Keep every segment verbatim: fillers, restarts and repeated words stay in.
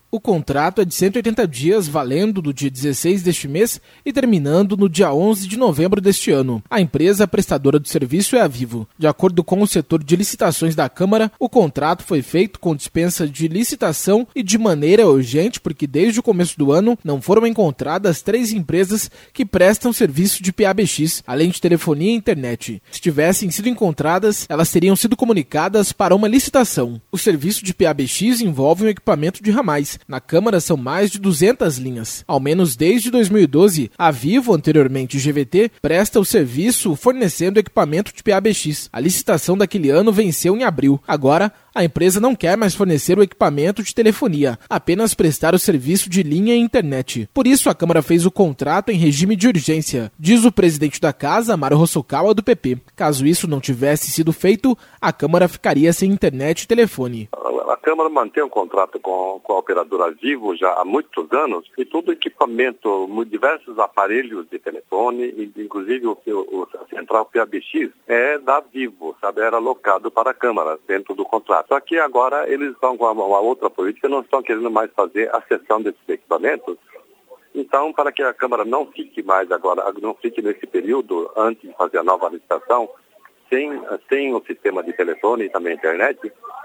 O contrato é de cento e oitenta dias, valendo do dia dezesseis deste mês e terminando no dia onze de novembro deste ano. A empresa prestadora do serviço é a Vivo. De acordo com o setor de licitações da Câmara, o contrato foi feito com dispensa de licitação e de maneira urgente, porque desde o começo do ano não foram encontradas três empresas que prestam serviço de P A B X, além de telefonia e internet. Se tivessem sido encontradas, elas teriam sido comunicadas para uma licitação. O serviço de P A B X envolve um equipamento de ramais. Na Câmara são mais de duzentas linhas. Ao menos desde dois mil e doze, a Vivo, anteriormente G V T, presta o serviço fornecendo equipamento de P A B X. A licitação daquele ano venceu em abril. Agora, a empresa não quer mais fornecer o equipamento de telefonia, apenas prestar o serviço de linha e internet. Por isso, a Câmara fez o contrato em regime de urgência, diz o presidente da Casa, Mário Hosokawa, do P P. Caso isso não tivesse sido feito, a Câmara ficaria sem internet e telefone. A Câmara mantém um contrato com, com a operadora Vivo já há muitos anos e todo equipamento, diversos aparelhos de telefone, inclusive o, o, o central P A B X, é da Vivo, sabe? Era alocado para a Câmara dentro do contrato. Só que agora eles estão com uma, uma outra política, não estão querendo mais fazer a cessão desses equipamentos. Então, para que a Câmara não fique mais agora, não fique nesse período antes de fazer a nova licitação, sem, sem o sistema de telefone e também internet,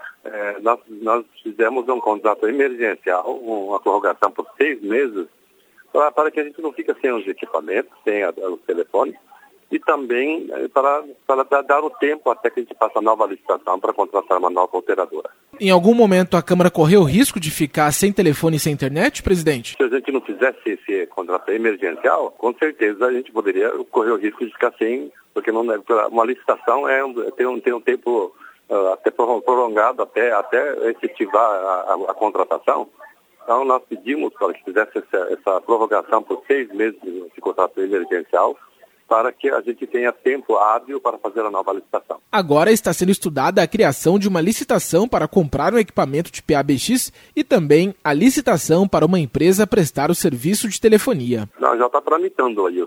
É, nós, nós fizemos um contrato emergencial, uma prorrogação por seis meses, para, para que a gente não fique sem os equipamentos, sem a, os telefones, e também é, para, para dar o tempo até que a gente faça a nova licitação para contratar uma nova operadora. Em algum momento a Câmara correu o risco de ficar sem telefone e sem internet, presidente? Se a gente não fizesse esse contrato emergencial, com certeza a gente poderia correr o risco de ficar sem, porque não, uma licitação é, tem, um, tem um tempo Uh, até prolongado, até, até efetivar a, a, a contratação. Então, nós pedimos para que fizesse essa, essa prorrogação por seis meses de contrato emergencial, para que a gente tenha tempo hábil para fazer a nova licitação. Agora está sendo estudada a criação de uma licitação para comprar um equipamento de P A B X e também a licitação para uma empresa prestar o serviço de telefonia. Não, já está tramitando aí o,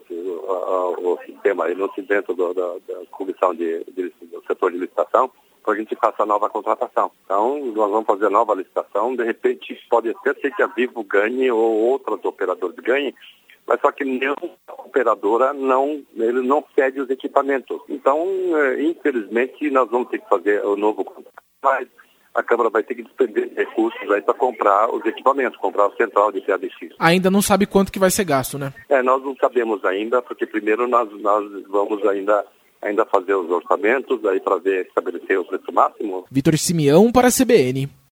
o, o sistema aí, no dentro do, da, da comissão de, de, do setor de licitação, para a gente faça a nova contratação. Então, nós vamos fazer a nova licitação, de repente pode até ser que a Vivo ganhe ou outras operadoras ganhem, mas só que nenhuma operadora não, ele não cede os equipamentos. Então, infelizmente, nós vamos ter que fazer o novo contrato, mas a Câmara vai ter que despender recursos aí para comprar os equipamentos, comprar o central de P A B X. Ainda não sabe quanto que vai ser gasto, né? É, nós não sabemos ainda, porque primeiro nós, nós vamos ainda... ainda fazer os orçamentos aí para ver estabelecer o preço máximo. Vitor Simeão para a C B N.